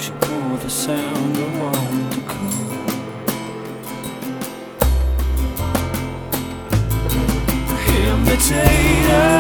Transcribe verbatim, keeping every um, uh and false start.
ocean or the sound of water cold. Imitator